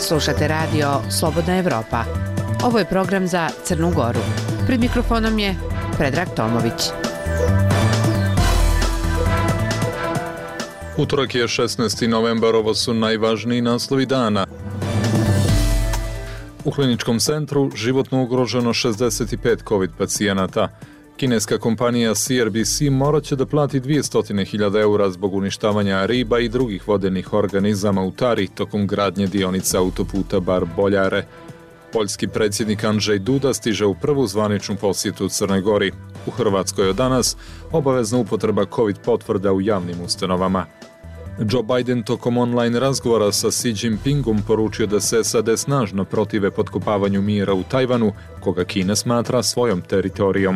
Slušate radio Slobodna Evropa. Ovo je program za Crnu Goru. Pred mikrofonom je Predrag Tomović. Utorak je 16. novembar, ovo su najvažniji naslovi dana. U kliničkom centru životno ugroženo 65 COVID pacijenata. Kineska kompanija CRBC morat će da plati 200.000 eura zbog uništavanja riba i drugih vodenih organizama u Tari tokom gradnje dionice autoputa Bar-Boljare. Poljski predsjednik Andrzej Duda stiže u prvu zvaničnu posjetu Crnoj Gori. U Hrvatskoj od danas obavezna upotreba COVID potvrda u javnim ustanovama. Joe Biden tokom online razgovora sa Xi Jinpingom poručio da se SAD snažno protive potkopavanju mira u Tajvanu, koga Kina smatra svojom teritorijom.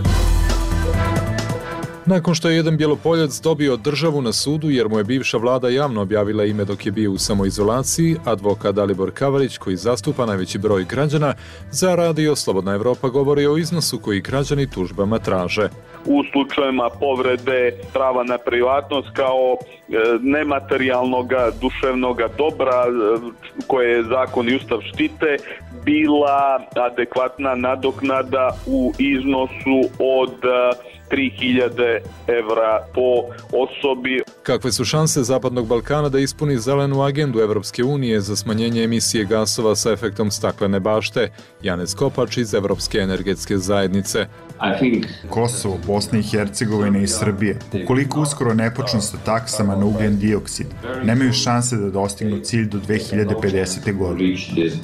Nakon što je jedan Bjelopoljac dobio državu na sudu jer mu je bivša vlada javno objavila ime dok je bio u samoizolaciji, advokat Dalibor Kavarić, koji zastupa najveći broj građana, za radio Slobodna Evropa govori o iznosu koji građani tužbama traže. U slučajima povrede prava na privatnost kao nematerijalnog duševnog dobra koje zakon i ustav štite bila adekvatna nadoknada u iznosu od 3.000 evra po osobi. Kakve su šanse Zapadnog Balkana da ispuni zelenu agendu Evropske unije za smanjenje emisije gasova sa efektom staklene bašte? Janez Kopač iz Evropske energetske zajednice. Kosovo, Bosna i Hercegovina i Srbije, ukoliko uskoro ne počnu sa taksama na ugljen dioksid, nemaju šanse da dostignu cilj do 2050. godine.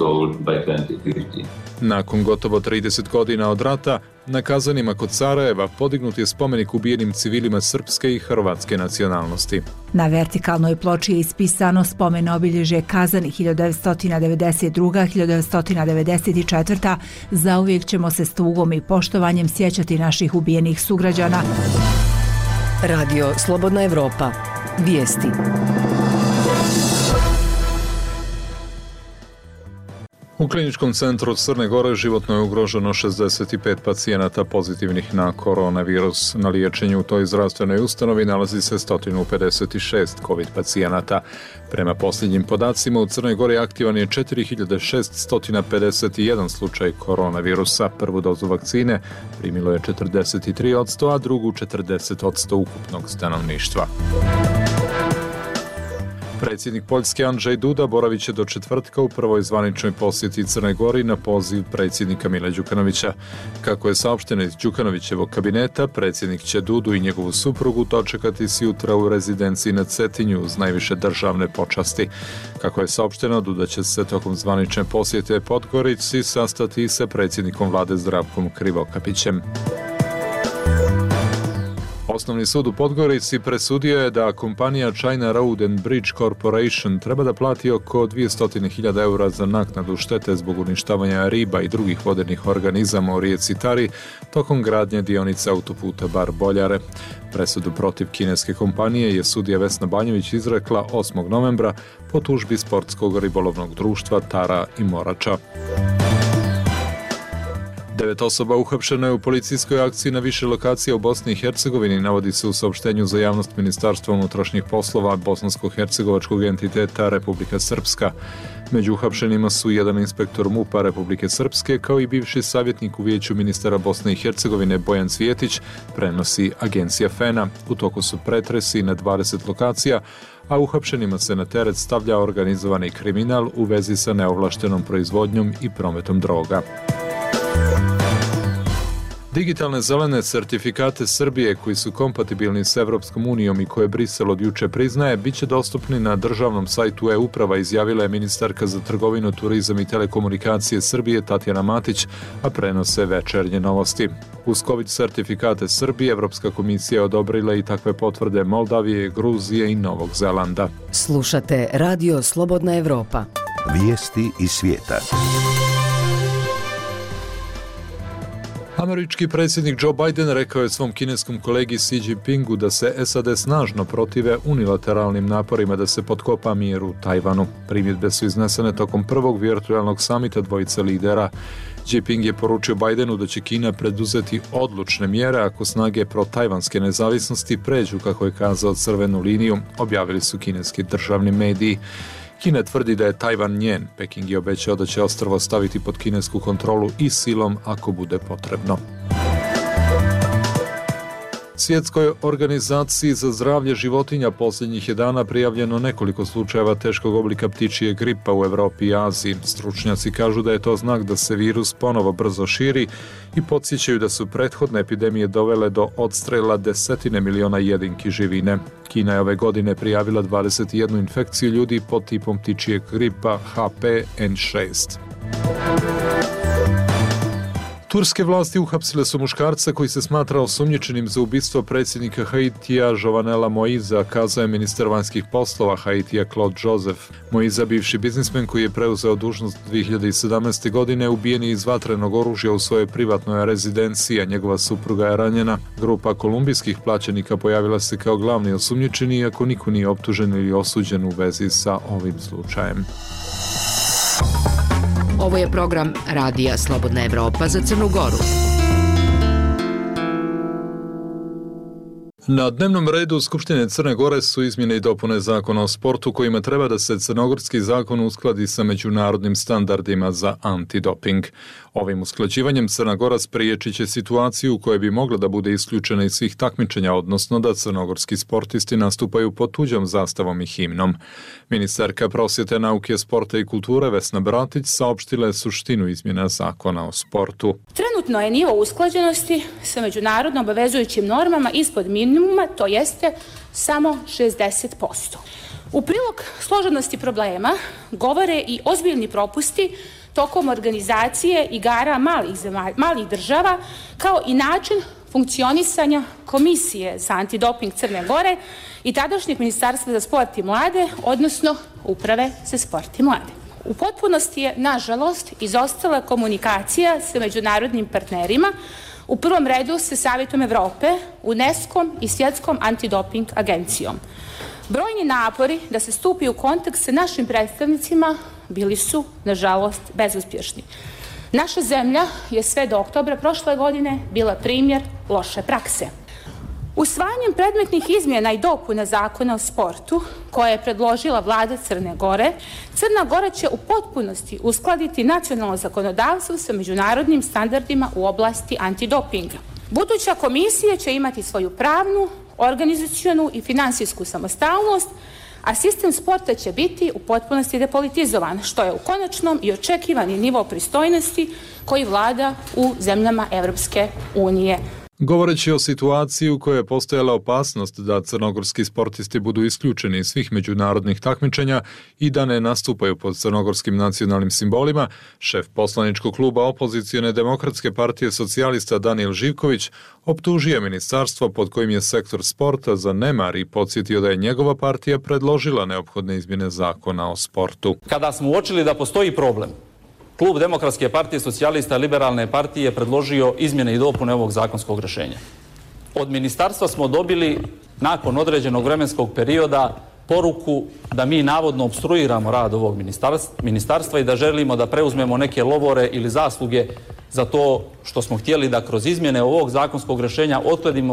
Nakon gotovo 30 godina od rata, na Kazanima kod Sarajeva podignut je spomenik ubijenim civilima srpske i hrvatske nacionalnosti. Na vertikalnoj ploči je ispisano spomen obilježje Kazani 1992-1994. Zauvijek ćemo se s tugom i poštovanjem sjećati naših ubijenih sugrađana. Radio Slobodna Evropa. Vijesti. U kliničkom centru Crne Gore životno je ugroženo 65 pacijenata pozitivnih na koronavirus. Na liječenju u toj zdravstvenoj ustanovi nalazi se 156 COVID pacijenata. Prema posljednjim podacima u Crnoj Gori aktivan je 4651 slučaj koronavirusa. Prvu dozu vakcine primilo je 43%, a drugu 40% ukupnog stanovništva. Predsjednik Poljske Andrzej Duda boravit će do četvrtka u prvoj zvaničnoj posjeti Crnoj Gori na poziv predsjednika Mila Đukanovića. Kako je saopšteno iz Đukanovićevog kabineta, predsjednik će Dudu i njegovu suprugu dočekati sjutra u rezidenciji na Cetinju uz najviše državne počasti. Kako je saopšteno, Duda će se tokom zvanične posjete Podgorici sastati sa predsjednikom vlade Zdravkom Krivokapićem. Osnovni sud u Podgorici presudio je da kompanija China Road and Bridge Corporation treba da plati oko 200.000 eura za naknadu štete zbog uništavanja riba i drugih vodenih organizama u rijeci Tari tokom gradnje dionice autoputa Bar-Boljare. Presudu protiv kineske kompanije je sudija Vesna Banjović izrekla 8. novembra po tužbi sportskog ribolovnog društva Tara i Morača. 9 osoba uhapšeno je u policijskoj akciji na više lokacija u Bosni i Hercegovini, navodi se u saopštenju za javnost Ministarstva unutrašnjih poslova bosansko-hercegovačkog entiteta Republika Srpska. Među uhapšenima su jedan inspektor MUP-a Republike Srpske, kao i bivši savjetnik u vijeću ministara Bosne i Hercegovine Bojan Cvjetić, prenosi agencija FENA. U toku su pretresi na 20 lokacija, a uhapšenima se na teret stavlja organizovani kriminal u vezi sa neovlaštenom proizvodnjom i prometom droga. Digitalne zelene certifikate Srbije koji su kompatibilni s Evropskom unijom i koje Brisel od juče priznaje, bit će dostupni na državnom sajtu e-uprava, izjavila je ministarka za trgovinu, turizam i telekomunikacije Srbije Tatjana Matić, a prenose Večernje novosti. Uz COVID certifikate Srbije, Evropska komisija odobrila i takve potvrde Moldavije, Gruzije i Novog Zelanda. Slušate Radio Slobodna Evropa. Vijesti iz svijeta. Američki predsjednik Joe Biden rekao je svom kineskom kolegi Xi Jinpingu da se SAD snažno protive unilateralnim naporima da se potkopa mir u Tajvanu. Primjedbe su iznesene tokom prvog virtualnog samita dvojice lidera. Jinping je poručio Bidenu da će Kina preduzeti odlučne mjere ako snage protajvanske nezavisnosti pređu, kako je kazao, crvenu liniju, objavili su kineski državni mediji. Kina tvrdi da je Tajvan njen. Peking je obećao da će ostrvo staviti pod kinesku kontrolu i silom ako bude potrebno. Svjetskoj organizaciji za zdravlje životinja posljednjih je dana prijavljeno nekoliko slučajeva teškog oblika ptičije gripa u Evropi i Aziji. Stručnjaci kažu da je to znak da se virus ponovo brzo širi i podsjećaju da su prethodne epidemije dovele do odstrela 10 miliona jedinki živine. Kina je ove godine prijavila 21 infekciju ljudi pod tipom ptičijeg gripa H5N6. Turske vlasti uhapsile su muškarca koji se smatra osumnjičenim za ubistvo predsjednika Haitija Jovenela Moïsa, kazao je ministar vanjskih poslova Haitija Claude Joseph. Moïsa, bivši biznismen koji je preuzeo dužnost 2017. godine, ubijen je iz vatrenog oružja u svojoj privatnoj rezidenciji, a njegova supruga je ranjena. Grupa kolumbijskih plaćenika pojavila se kao glavni osumnjičeni, iako niko nije optužen ili osuđen u vezi sa ovim slučajem. Ovo je program Radija Slobodna Evropa za Crnu Goru. Na dnevnom redu Skupštine Crne Gore su izmjene i dopune zakona o sportu kojima treba da se crnogorski zakon uskladi sa međunarodnim standardima za antidoping. Ovim usklađivanjem Crna Gora spriječit će situaciju u kojoj bi mogla da bude isključena iz svih takmičenja, odnosno da crnogorski sportisti nastupaju pod tuđom zastavom i himnom. Ministarka prosvjete, nauke, sporta i kulture Vesna Bratić saopštila je suštinu izmjena zakona o sportu. Trenutno je nivo usklađenosti sa međunarodno obavezujućim normama ispod minimuma, to jeste samo 60%. U prilog složenosti problema govore i ozbiljni propusti tokom organizacije igara malih država, kao i način funkcionisanja Komisije za antidoping Crne Gore i tadašnjeg Ministarstva za sport i mlade, odnosno Uprave za sport i mlade. U potpunosti je, nažalost, izostala komunikacija sa međunarodnim partnerima, u prvom redu sa Savjetom Evrope, UNESCO-om i Svjetskom antidoping agencijom. Brojni napori da se stupi u kontakt sa našim predstavnicima bili su, nažalost, bezuspješni. Naša zemlja je sve do oktobra prošle godine bila primjer loše prakse. Usvajanjem predmetnih izmjena i dopuna zakona o sportu, koje je predložila vlada Crne Gore, Crna Gora će u potpunosti uskladiti nacionalno zakonodavstvo sa međunarodnim standardima u oblasti antidopinga. Buduća komisija će imati svoju pravnu, organizacionu i finansijsku samostalnost, a sistem sporta će biti u potpunosti depolitizovan, što je u konačnom i očekivani nivo pristojnosti koji vlada u zemljama Evropske unije. Govoreći o situaciji u kojoj je postojala opasnost da crnogorski sportisti budu isključeni iz svih međunarodnih takmičenja i da ne nastupaju pod crnogorskim nacionalnim simbolima, šef poslaničkog kluba opozicione Demokratske partije socijalista Danijel Živković optužio ministarstvo pod kojim je sektor sporta za nemar i podsjetio da je njegova partija predložila neophodne izmjene zakona o sportu. Kada smo uočili da postoji problem, Klub Demokratske partije socijalista i liberalne partije je predložio izmjene i dopune ovog zakonskog rješenja. Od ministarstva smo dobili, nakon određenog vremenskog perioda, poruku da mi navodno opstruiramo rad ovog ministarstva i da želimo da preuzmemo neke lovore ili zasluge za to što smo htjeli da kroz izmjene ovog zakonskog rješenja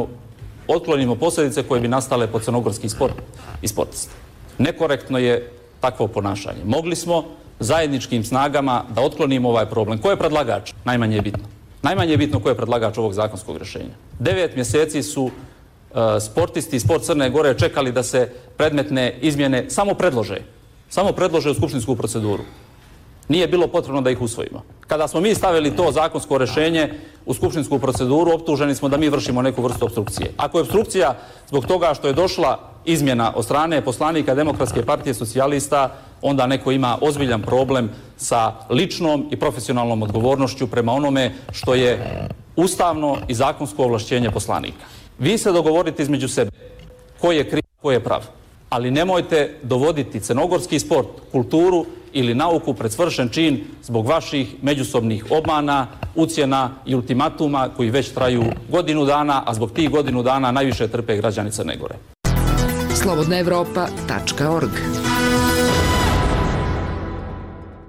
otklonimo posljedice koje bi nastale po crnogorski sport i sportiste. Nekorektno je takvo ponašanje. Mogli smo zajedničkim snagama da otklonimo ovaj problem. Ko je predlagač? Najmanje je bitno. Najmanje je bitno ko je predlagač ovog zakonskog rješenja. 9 mjeseci su sportisti i sport Crne Gore čekali da se predmetne izmjene samo predlože u skupštinsku proceduru. Nije bilo potrebno da ih usvojimo. Kada smo mi stavili to zakonsko rješenje u skupštinsku proceduru, optuženi smo da mi vršimo neku vrstu opstrukcije. Ako je opstrukcija zbog toga što je došla izmjena od strane poslanika Demokratske partije socijalista, onda neko ima ozbiljan problem sa ličnom i profesionalnom odgovornošću prema onome što je ustavno i zakonsko ovlašćenje poslanika. Vi se dogovorite između sebe ko je kriv, ko je prav. Ali nemojte dovoditi crnogorski sport, kulturu ili nauku pred svršen čin zbog vaših međusobnih obmana, ucjena i ultimatuma koji već traju godinu dana, a zbog tih godinu dana najviše trpe građani Crne Gore. Slobodnaevropa.org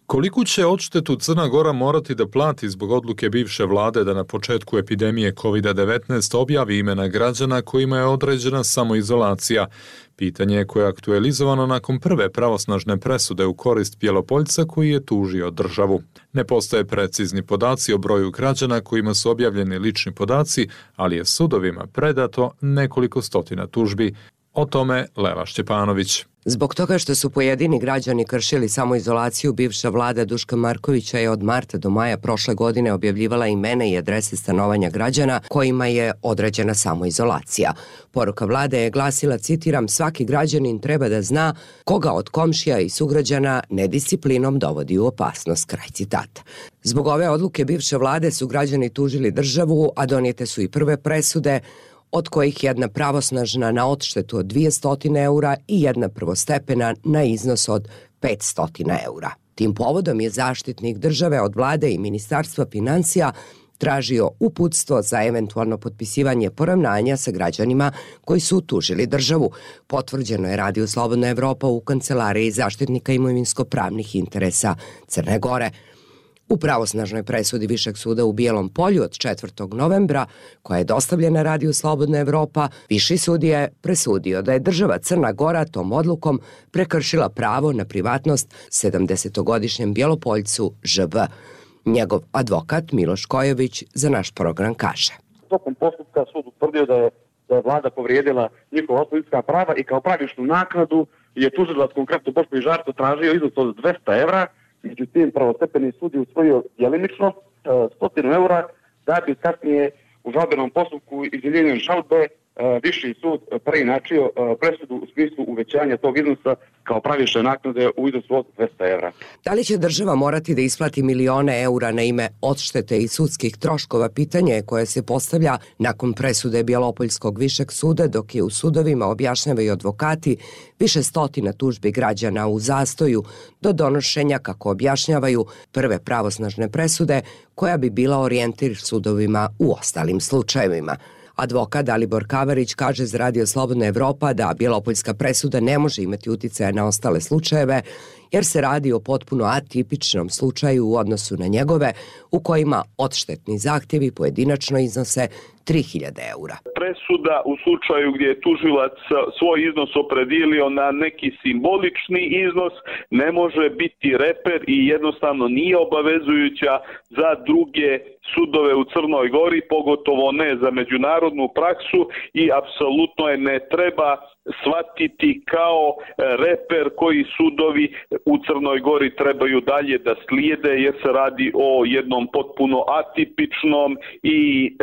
Koliku će odštetu Crna Gora morati da plati zbog odluke bivše vlade da na početku epidemije COVID-19 objavi imena građana kojima je određena samoizolacija? Pitanje je koje je aktualizovano nakon prve pravosnažne presude u korist Bjelopoljca koji je tužio državu. Ne postoje precizni podaci o broju građana kojima su objavljeni lični podaci, ali je sudovima predato nekoliko stotina tužbi. O tome Lela Šćepanović. Zbog toga što su pojedini građani kršili samoizolaciju, bivša vlada Duška Markovića je od marta do maja prošle godine objavljivala imena i adrese stanovanja građana kojima je određena samoizolacija. Poruka vlade je glasila, citiram, svaki građanin treba da zna koga od komšija i sugrađana nedisciplinom dovodi u opasnost, kraj citata. Zbog ove odluke bivše vlade su građani tužili državu, a donijete su i prve presude, od kojih jedna pravosnažna na odštetu od 200 eura i jedna prvostepena na iznos od 500 eura. Tim povodom je zaštitnik države od vlade i Ministarstva financija tražio uputstvo za eventualno potpisivanje poravnanja sa građanima koji su tužili državu. Potvrđeno je Radio Slobodna Evropa u kancelariji zaštitnika imovinsko-pravnih interesa Crne Gore. U pravosnažnoj presudi Višeg suda u Bijelom Polju od 4. novembra, koja je dostavljena Radiju Slobodna Evropa, Viši sud je presudio da je država Crna Gora tom odlukom prekršila pravo na privatnost 70-godišnjem Bjelopoljcu ŽB. Njegov advokat Miloš Kojović za naš program kaže. Tokom postupka sud utvrdio da je vlada povrijedila njihova ljudska prava i kao pravičnu naknadu je tužilac, konkretno Boško Ižarto, tražio iznos od 200 evra. Međutim, prvostepeni sud je usvojio djelimično 100 eura, da bi kasnije u žalbenom postupku izjeljenjem žalbe Viši sud preinačio presudu u smislu uvećanja tog iznosa kao pravične naknade u iznosu od 200 evra. Da li će država morati da isplati milione eura na ime odštete i sudskih troškova, pitanje je koje se postavlja nakon presude Bjelopoljskog višeg suda, dok je u sudovima, objašnjavaju advokati, više stotina tužbi građana u zastoju do donošenja, kako objašnjavaju, prve pravosnažne presude koja bi bila orijentir sudovima u ostalim slučajevima. Advokat Dalibor Kavarić kaže za Radio Slobodna Evropa da Bjelopoljska presuda ne može imati uticaja na ostale slučajeve, jer se radi o potpuno atipičnom slučaju u odnosu na njegove, u kojima odštetni zahtjevi pojedinačno iznose 3000 eura. Presuda u slučaju gdje je tužilac svoj iznos opredijelio na neki simbolični iznos ne može biti reper i jednostavno nije obavezujuća za druge sudove u Crnoj Gori, pogotovo ne za međunarodnu praksu, i apsolutno je ne treba shvatiti kao reper koji sudovi u Crnoj Gori trebaju dalje da slijede, jer se radi o jednom potpuno atipičnom i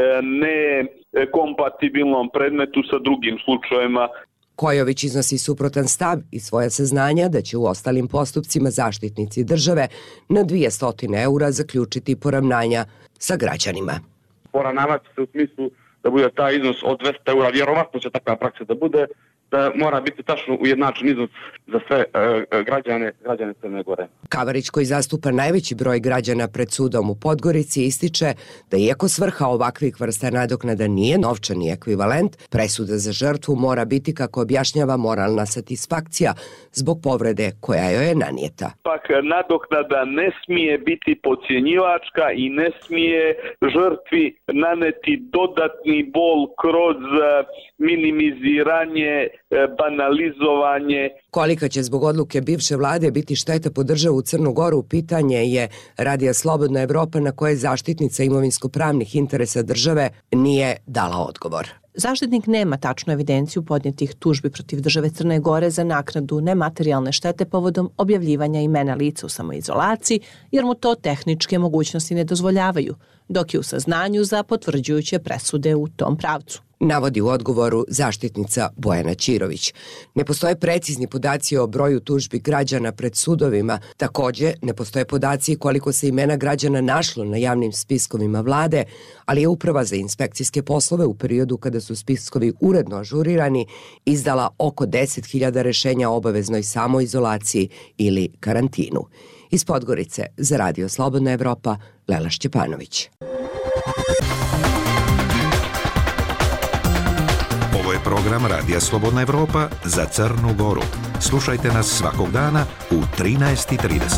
ne kompatibilnom predmetu sa drugim slučajevima. Kojović iznosi suprotan stav i svoja saznanja da će u ostalim postupcima zaštitnici države na 200 eura zaključiti poravnanja sa građanima. Poravnavati se u smislu da bude taj iznos od 200 eura, vjerovatno će takva praksa da bude, da mora biti tačno ujednačen iznos za sve građane Crne Gore. Kavarić, koji zastupa najveći broj građana pred sudom u Podgorici, ističe da iako svrha ovakvih vrsta nadoknada nije novčani ekvivalent, presuda za žrtvu mora biti, kako objašnjava, moralna satisfakcija zbog povrede koja joj je nanijeta. Pak nadoknada ne smije biti podcjenjivačka i ne smije žrtvi naneti dodatni bol kroz minimiziranje, banalizovanje. Kolika će zbog odluke bivše vlade biti šteta po državu Crnu Goru, pitanje je Radija Slobodna Evropa, na koje zaštitnica imovinsko-pravnih interesa države nije dala odgovor. Zaštitnik nema tačnu evidenciju podnijetih tužbi protiv države Crne Gore za naknadu nematerijalne štete povodom objavljivanja imena lica u samoizolaciji, jer mu to tehničke mogućnosti ne dozvoljavaju, dok je u saznanju za potvrđujuće presude u tom pravcu. Navodi u odgovoru zaštitnica Bojana Ćirović. Ne postoje precizni podaci o broju tužbi građana pred sudovima. Također, ne postoje podaci koliko se imena građana našlo na javnim spiskovima vlade, ali je Uprava za inspekcijske poslove u periodu kada su spiskovi uredno ažurirani izdala oko 10.000 rešenja o obaveznoj samoizolaciji ili karantinu. Iz Podgorice za Radio Slobodna Evropa, Lela Šćepanović. program Radija Slobodna Evropa za Crnu Goru. Slušajte nas svakog dana u 13:30.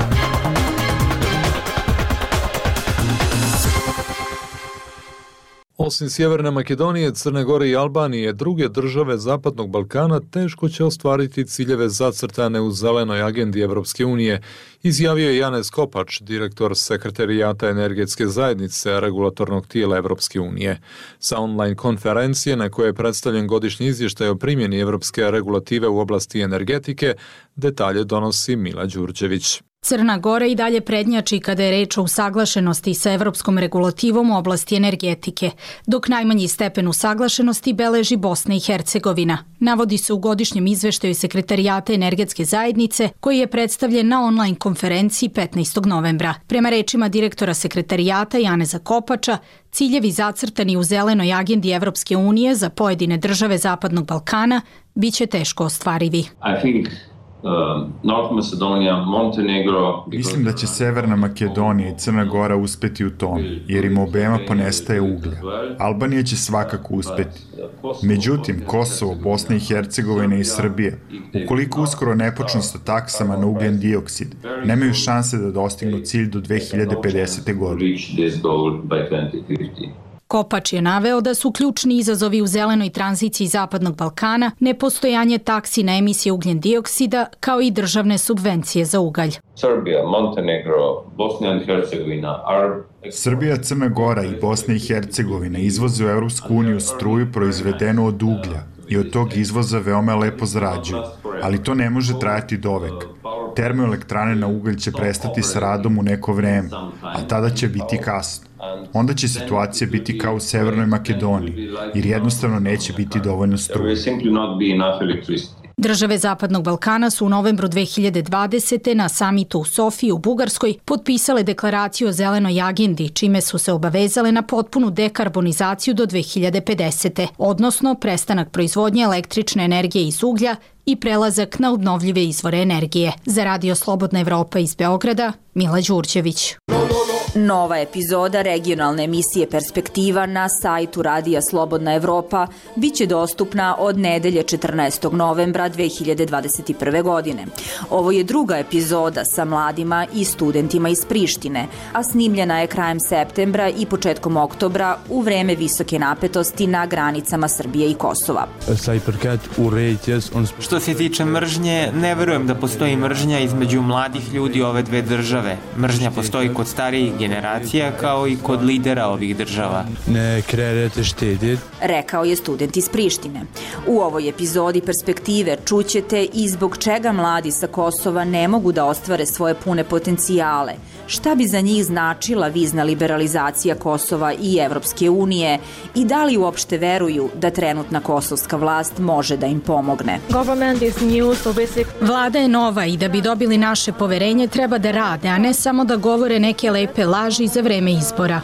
Osim Sjeverne Makedonije, Crne Gore i Albanije, druge države Zapadnog Balkana teško će ostvariti ciljeve zacrtane u zelenoj agendi Evropske unije, izjavio je Janez Kopač, direktor Sekretarijata energetske zajednice regulatornog tijela Evropske unije. Sa online konferencije na kojoj je predstavljen godišnji izvještaj o primjeni evropske regulative u oblasti energetike, detalje donosi Mila Đurđević. Crna Gora i dalje prednjači kada je reč o usaglašenosti sa evropskom regulativom u oblasti energetike, dok najmanji stepen usaglašenosti beleži Bosna i Hercegovina. Navodi se u godišnjem izveštaju Sekretarijata energetske zajednice koji je predstavljen na online konferenciji 15. novembra. Prema rečima direktora Sekretarijata Janeza Kopača, ciljevi zacrtani u zelenoj agendi Evropske unije za pojedine države Zapadnog Balkana biće teško ostvarivi. North Macedonia, Montenegro... Mislim da će Severna Makedonija i Crna Gora uspeti u tom, jer im obema ponestaje uglja. Albanija će svakako uspeti. Međutim, Kosovo, Bosna i Hercegovina i Srbija, ukoliko uskoro ne počnu sa taksama na ugljen dioksid, nemaju šanse da dostignu cilj do 2050. godine. Kopač je naveo da su ključni izazovi u zelenoj tranziciji Zapadnog Balkana nepostojanje taksi na emisije ugljen dioksida kao i državne subvencije za ugalj. Srbija, Crna Gora i Bosna i Hercegovina izvoze u Evropsku uniju struju proizvedenu od uglja i od tog izvoza veoma lepo zarađuju, ali to ne može trajati dovek. Termoelektrane na ugalj će prestati sa radom u neko vreme, a tada će biti kasno. Onda će situacija biti kao u Severnoj Makedoniji, jer jednostavno neće biti dovoljno struje. Države Zapadnog Balkana su u novembru 2020. na samitu u Sofiji u Bugarskoj potpisale deklaraciju o zelenoj agendi, čime su se obavezale na potpunu dekarbonizaciju do 2050. Odnosno prestanak proizvodnje električne energije iz uglja i prelazak na obnovljive izvore energije. Za Radio Slobodna Evropa iz Beograda, Mila Đurđević. Nova epizoda regionalne emisije Perspektiva na sajtu Radija Slobodna Evropa biće dostupna od nedelje 14. novembra 2021. godine. Ovo je druga epizoda sa mladima i studentima iz Prištine, a snimljena je krajem septembra i početkom oktobra u vreme visoke napetosti na granicama Srbije i Kosova. Što se tiče mržnje, ne verujem da postoji mržnja između mladih ljudi ove dve države. Mržnja postoji kod starijih generacija kao i kod lidera ovih država. Rekao je student iz Prištine. U ovoj epizodi Perspektive čućete i zbog čega mladi sa Kosova ne mogu da ostvare svoje pune potencijale, šta bi za njih značila vizna liberalizacija Kosova i Evropske unije i da li uopšte veruju da trenutna kosovska vlast može da im pomogne. Vlada je nova i da bi dobili naše poverenje treba da rade, a ne samo da govore neke lepe laži za vreme izbora.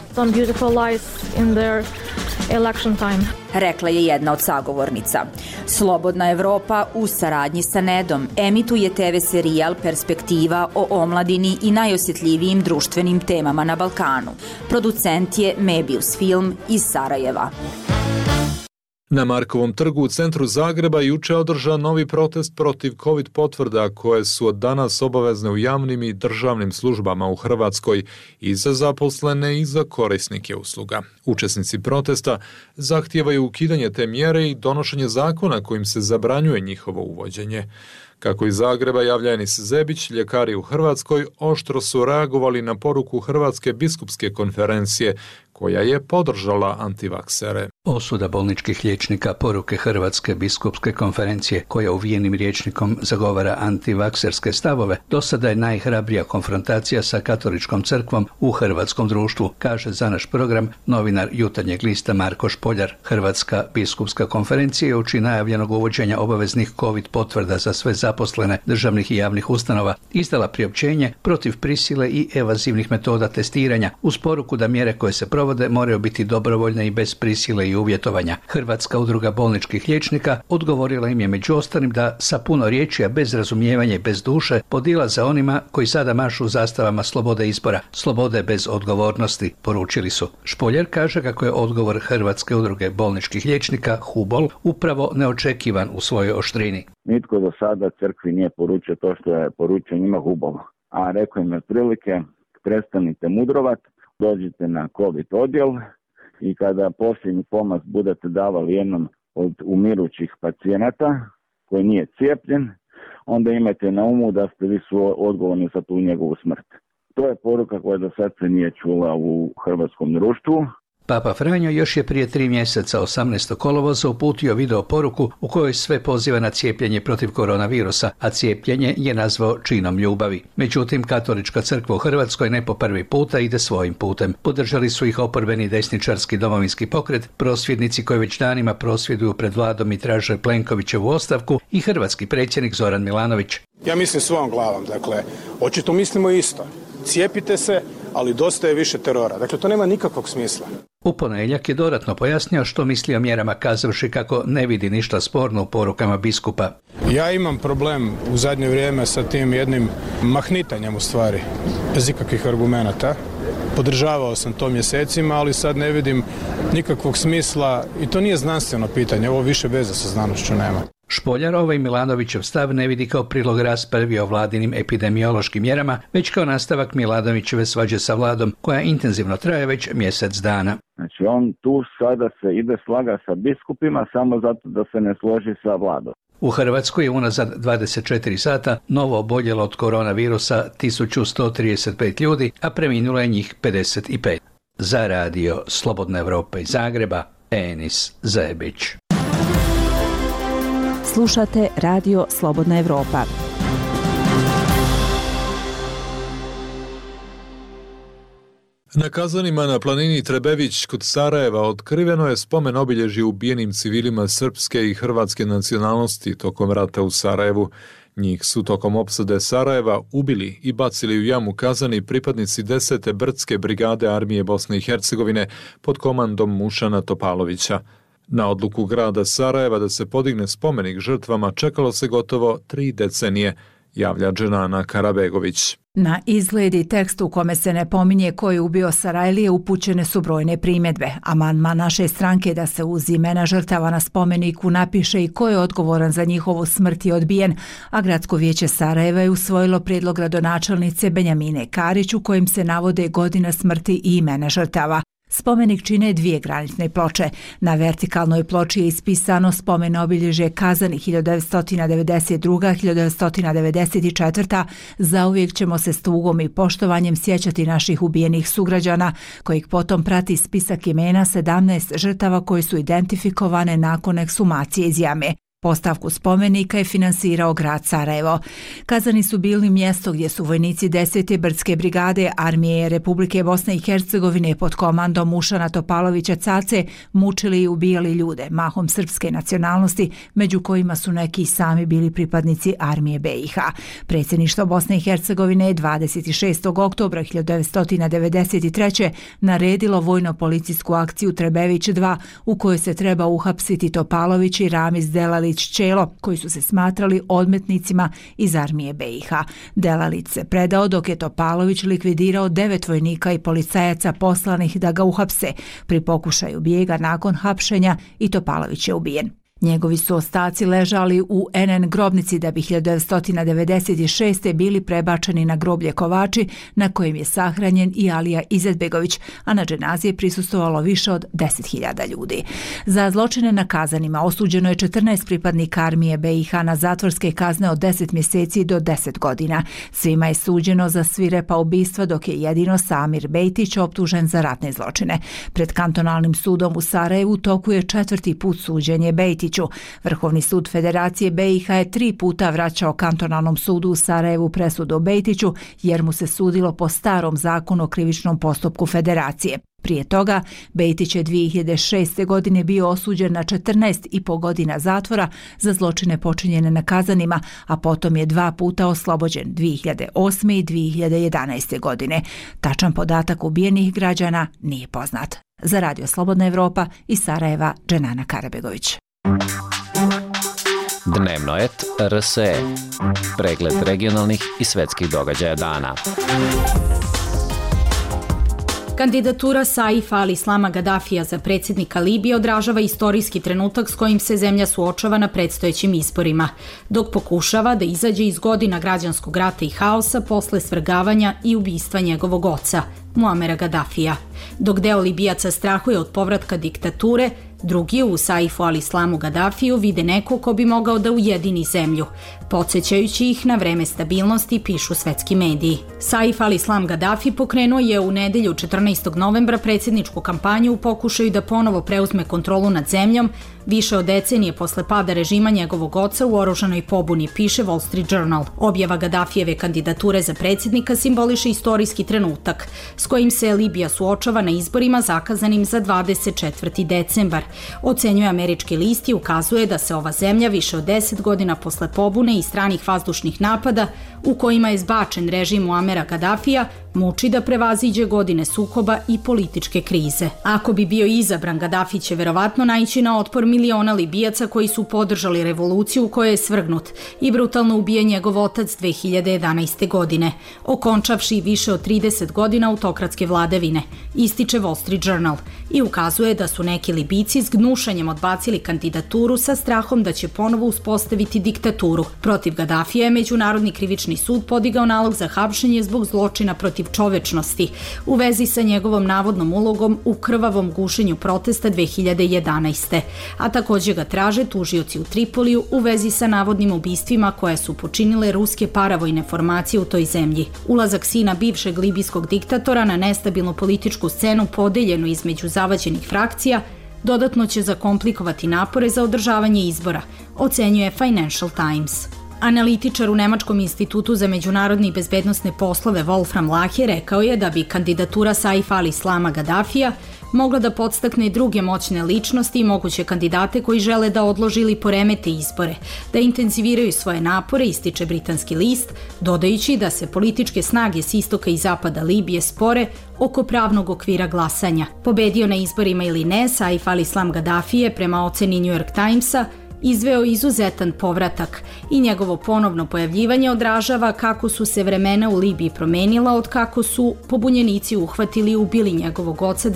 Rekla je jedna od sagovornica. Slobodna Evropa u saradnji sa Nedom emituje TV serijal Perspektiva o omladini i najosjetljivijim društvenim temama na Balkanu. Producent je Mebius Film iz Sarajeva. Na Markovom trgu u centru Zagreba juče održan novi protest protiv COVID potvrda koje su od danas obavezne u javnim i državnim službama u Hrvatskoj i za zaposlene i za korisnike usluga. Učesnici protesta zahtijevaju ukidanje te mjere i donošenje zakona kojim se zabranjuje njihovo uvođenje. Kako iz Zagreba javlja Enis Zebić, ljekari u Hrvatskoj oštro su reagovali na poruku Hrvatske biskupske konferencije koja je podržala antivaksere. Osuda bolničkih liječnika poruke Hrvatske biskupske konferencije koja uvijenim rječnikom zagovara antivakserske stavove do sada je najhrabrija konfrontacija sa katoličkom crkvom u hrvatskom društvu, kaže za naš program novinar Jutarnjeg lista Marko Špoljar. Hrvatska biskupska konferencija je uoči najavljenog uvođenja obaveznih COVID potvrda za sve zaposlene državnih i javnih ustanova izdala priopćenje protiv prisile i evazivnih metoda testiranja uz poruku da mjere koje se provode moraju biti dobrovoljne i bez prisile i i uvjetovanja. Hrvatska udruga bolničkih liječnika odgovorila im je među ostalim da sa puno riječi, a bez razumijevanja i bez duše podilaze onima koji sada mašu zastavama slobode izbora, slobode bez odgovornosti, poručili su. Špoljar kaže kako je odgovor Hrvatske udruge bolničkih liječnika HUBOL upravo neočekivan u svojoj oštrini. Nitko do sada crkvi nije poručio to što je poručio njima HUBOL. A rekao im je otprilike, prestanite mudrovat, dođite na COVID odjel i kada posljednji pomaz budete davali jednom od umirućih pacijenata koji nije cijepljen, onda imajte na umu da ste vi su odgovorni za tu njegovu smrt. To je poruka koja do sad se nije čula u hrvatskom društvu. Papa Franjo još je prije 3 mjeseca 18. kolovoza uputio video poruku u kojoj sve poziva na cijepljenje protiv koronavirusa, a cijepljenje je nazvao činom ljubavi. Međutim, Katolička crkva u Hrvatskoj ne po prvi puta ide svojim putem. Podržali su ih oporbeni desničarski domovinski pokret, prosvjednici koji već danima prosvjeduju pred vladom i traže Plenkovićevu ostavku i hrvatski predsjednik Zoran Milanović. Ja mislim svojom glavom, dakle, očito mislimo isto. Cijepite se, ali dosta je više terora. Dakle, to nema nikakvog smisla. U ponedjeljak je dodatno pojasnio što misli o mjerama, kazavši kako ne vidi ništa sporno u porukama biskupa. Ja imam problem u zadnje vrijeme sa tim jednim mahnitanjem u stvari, bez ikakvih argumenata. Podržavao sam to mjesecima, ali sad ne vidim nikakvog smisla i to nije znanstveno pitanje, ovo više veze sa znanošću nema. Špoljar ovaj Milanovićev stav ne vidi kao prilog raspravi o vladinim epidemiološkim mjerama, već kao nastavak Milanovićeve svađe sa vladom, koja intenzivno traje već mjesec dana. Znači on tu sada se ide slaga sa biskupima samo zato da se ne složi sa vladom. U Hrvatskoj je unazad 24 sata novo oboljelo od koronavirusa 1135 ljudi, a preminulo je njih 55. Za radio Slobodna Evropa iz Zagreba, Enis Zebić. Slušate Radio Slobodna Evropa. Na Kazanima na planini Trebević kod Sarajeva otkriveno je spomen obilježje ubijenim civilima srpske i hrvatske nacionalnosti tokom rata u Sarajevu. Njih su tokom opsade Sarajeva ubili i bacili u jamu Kazani pripadnici 10. brdske brigade armije Bosne i Hercegovine pod komandom Mušana Topalovića. Na odluku grada Sarajeva da se podigne spomenik žrtvama čekalo se gotovo 3 decenije, javlja Dženana Karabegović. Na izgled i tekst u kome se ne pominje ko je ubio Sarajlije upućene su brojne primjedbe. Amandman naše stranke da se uz imena žrtava na spomeniku napiše i ko je odgovoran za njihovu smrt je odbijen, a Gradsko vijeće Sarajeva je usvojilo prijedlog gradonačelnice Benjamine Karić u kojem se navode godina smrti i imena žrtava. Spomenik čine 2 granitne ploče. Na vertikalnoj ploči je ispisano spomen obilježje Kazani 1992-1994. Zauvijek ćemo se s tugom i poštovanjem sjećati naših ubijenih sugrađana, kojeg potom prati spisak imena 17 žrtava koje su identifikovane nakon ekshumacije iz jame. Postavku spomenika je finansirao grad Sarajevo. Kazani su bili mjesto gdje su vojnici 10. brdske brigade armije Republike Bosne i Hercegovine pod komandom Mušana Topalovića Cace mučili i ubijali ljude, mahom srpske nacionalnosti, među kojima su neki sami bili pripadnici armije BiH. Predsjedništvo Bosne i Hercegovine je 26. oktobra 1993. naredilo vojno-policijsku akciju Trebević 2 u kojoj se treba uhapsiti Topalović i Ramiz Delalić Čelo, koji su se smatrali odmetnicima iz armije BiH. Delalić se predao dok je Topalović likvidirao 9 vojnika i policajaca poslanih da ga uhapse. Pri pokušaju bijega nakon hapšenja i Topalović je ubijen. Njegovi su ostaci ležali u NN grobnici da bi 1996. bili prebačeni na groblje Kovači na kojem je sahranjen i Alija Izetbegović, a na dženazi je prisustvovalo više od 10.000 ljudi. Za zločine na Kazanima osuđeno je 14 pripadnika armije BiH na zatvorske kazne od 10 mjeseci do 10 godina. Svima je suđeno za svirepa ubistva, dok je jedino Samir Bejtić optužen za ratne zločine. Pred kantonalnim sudom u Sarajevu toku je 4. put suđenje Bejtiću. Vrhovni sud Federacije BiH je 3 puta vraćao kantonalnom sudu u Sarajevu presudu o Bejtiću jer mu se sudilo po starom zakonu o krivičnom postupku Federacije. Prije toga, Bejtić je 2006. godine bio osuđen na 14,5 godina zatvora za zločine počinjene na Kazanima, a potom je 2 puta oslobođen 2008. i 2011. godine. Tačan podatak ubijenih građana nije poznat. Za Radio Slobodna Evropa iz Sarajeva, Dženana Karabegović. Dnevno et RSE. Pregled regionalnih i svetskih događaja dana. Kandidatura Saifa al-Islama Gaddafija za predsjednika Libije odražava istorijski trenutak s kojim se zemlja suočava na predstojećim izborima, dok pokušava da izađe iz godina građanskog rata i haosa posle svrgavanja i ubistva njegovog oca, Muamera Gaddafija. Dok deo Libijaca strahuje od povratka diktature, drugi u Saifu al-Islamu Gaddafiju vide neko ko bi mogao da ujedini zemlju, podsjećajući ih na vreme stabilnosti, pišu svetski mediji. Saif al-Islam Gaddafi pokrenuo je u nedelju 14. novembra predsjedničku kampanju u pokušaju da ponovo preuzme kontrolu nad zemljom, više od decenije posle pada režima njegovog oca u oružanoj pobuni, piše Wall Street Journal. Objava Gaddafijeve kandidature za predsjednika simboliše istorijski trenutak s kojim se Libija suočava na izborima zakazanim za 24. decembar. Ocenjuje američki list i ukazuje da se ova zemlja više od 10 godina posle pobune i stranih vazdušnih napada u kojima je zbačen režim Muamera Gaddafija muči da prevaziđe godine sukoba i političke krize. Ako bi bio izabran, Gaddafi će verovatno naići na otpor miliona Libijaca koji su podržali revoluciju u kojoj je svrgnut i brutalno ubijen njegov otac 2011. godine, okončavši više od 30 godina autokratske vladavine, ističe Wall Street Journal i ukazuje da su neki Libijci s gnušanjem odbacili kandidaturu sa strahom da će ponovo uspostaviti diktaturu. Protiv Gaddafija je Međunarodni krivični sud podigao nalog za hapšenje zbog zločina protiv čovečnosti u vezi sa njegovom navodnom ulogom u krvavom gušenju protesta 2011. A takođe ga traže tužioci u Tripoliju u vezi sa navodnim ubistvima koje su počinile ruske paravojne formacije u toj zemlji. Ulazak sina bivšeg libijskog diktatora na nestabilnu političku scenu podeljenu između zavađenih frakcija dodatno će zakomplikovati napore za održavanje izbora, ocenjuje Financial Times. Analitičar u Nemačkom institutu za međunarodne i bezbednosne poslove Wolfram Lahe rekao je da bi kandidatura Saifa al-Islama Gaddafija mogla da podstakne druge moćne ličnosti i moguće kandidate koji žele da odlože ili poremete izbore, da intenziviraju svoje napore, ističe britanski list, dodajući da se političke snage s istoka i zapada Libije spore oko pravnog okvira glasanja. Pobedio na izborima ili ne, Saif al-Islam Gaddafi je prema oceni New York Timesa izveo izuzetan povratak i njegovo ponovno pojavljivanje odražava kako su se vremena u Libiji promenila od kako su pobunjenici uhvatili i ubili njegovog oca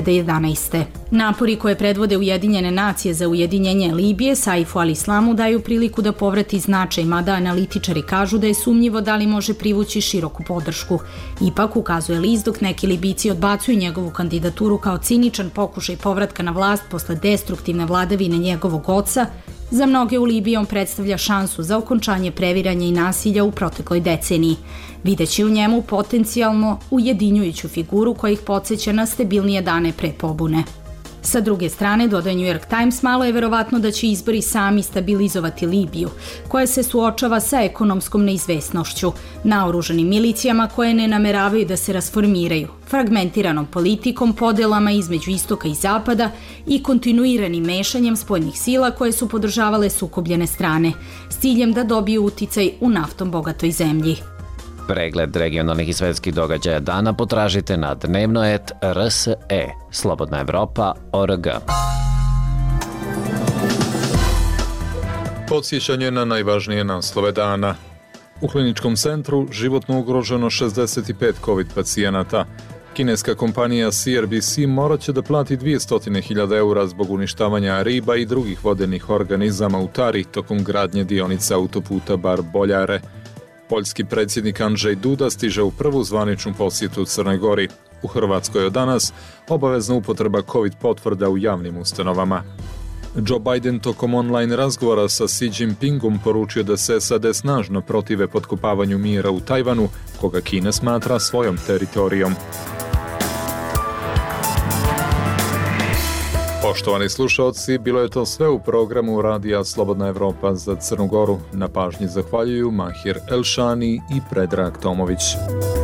2011. Napori koje predvode Ujedinjene nacije za ujedinjenje Libije Saifu al-Islamu daju priliku da povrati značaj, mada analitičari kažu da je sumnjivo da li može privući široku podršku. Ipak, ukazuje list, dok neki Libijci odbacuju njegovu kandidaturu kao ciničan pokušaj povratka na vlast posle destruktivne vladavine njegovog oca, za mnoge u Libiji on predstavlja šansu za okončanje previranja i nasilja u protekloj deceniji, videći u njemu potencijalno ujedinjujuću figuru koja ih podsjeća na stabilnije dane pre pobune. Sa druge strane, dodaje New York Times, malo je verovatno da će izbori sami stabilizovati Libiju, koja se suočava sa ekonomskom neizvesnošću, naoružanim milicijama koje ne nameravaju da se rasformiraju, fragmentiranom politikom, podelama između istoka i zapada i kontinuiranim mešanjem spoljnih sila koje su podržavale sukobljene strane, s ciljem da dobiju uticaj u naftom bogatoj zemlji. Pregled regionalnih i svetskih događaja dana potražite na dnevno.rs.e, slobodnaevropa.org. Podsjećanje na najvažnije naslove dana. U kliničkom centru životno ugroženo 65 COVID pacijenata. Kineska kompanija CRBC morat će da plati 200.000 eura zbog uništavanja riba i drugih vodenih organizama u Tari tokom gradnje dionica autoputa Bar-Boljare. Poljski predsjednik Andrzej Duda stiže u prvu zvaničnu posjetu Crnoj Gori. U Hrvatskoj od danas obavezna upotreba COVID potvrda u javnim ustanovama. Joe Biden tokom online razgovora sa Xi Jinpingom poručio da se SAD snažno protive potkopavanju mira u Tajvanu, koga Kina smatra svojom teritorijom. Poštovani slušalci, bilo je to sve u programu Radija Slobodna Evropa za Crnu Goru. Na pažnji zahvaljuju Mahir Elšani i Predrag Tomović.